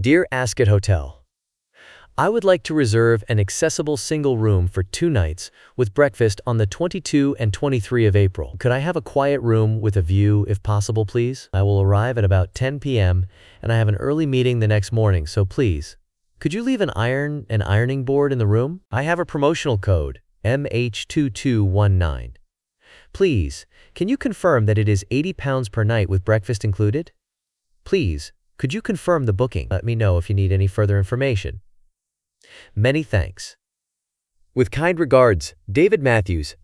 Dear Ascot Hotel, I would like to reserve an accessible single room for 2 nights with breakfast on the 22 and 23 of April. Could I have a quiet room with a view if possible, please? I will arrive at about 10 p.m. and I have an early meeting the next morning, so please, could you leave an ironing board in the room? I have a promotional code, MH2219. Please, can you confirm that it is £80 per night with breakfast included? Please, could you confirm the booking? Let me know if you need any further information. Many thanks. With kind regards, David Matthews,